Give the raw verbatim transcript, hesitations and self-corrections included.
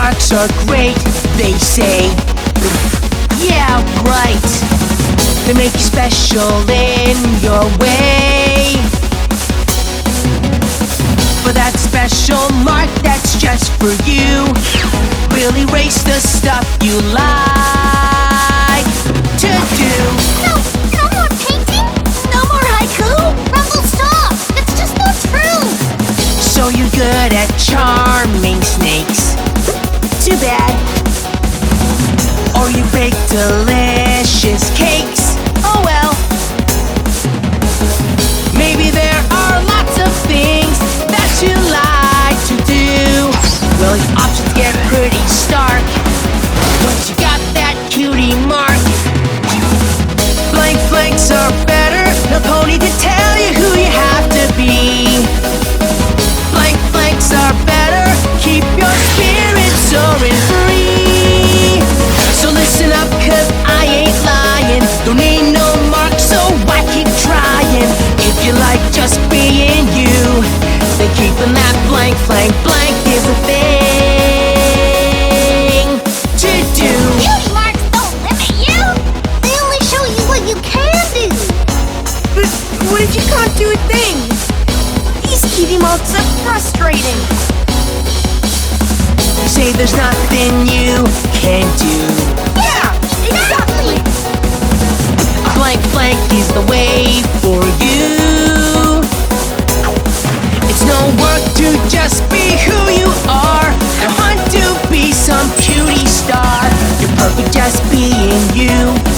marks are great, they say. Yeah, right. They make you special in your way. For that special mark that's just for you, we'll erase the stuff you like to do. No, no more painting, no more haiku. Rumble, stop! It's just not true. So you're good at charming snakes. Too bad. Or you bake delicious cakes. Oh well. Maybe there are lots of things that you like to do. Well, your options get pretty stark once you got that cutie mark. Blank flanks are better. No pony to tell you who you have to be. Blank flanks are better. Keep your spirits soaring free. So listen up, cause I ain't lying. Don't need no mark, so I keep trying. If you like just being you, then keeping that blank flank blank is a thing to do. Cutie marks don't limit you. They only show you what you can do. But what if you can't do a thing? These cutie marks are frustrating. You say there's nothing you can do. Yeah, exactly. A blank flank is the way for you. It's no work to just be who you are and want to be some cutie star. You're perfect just being you.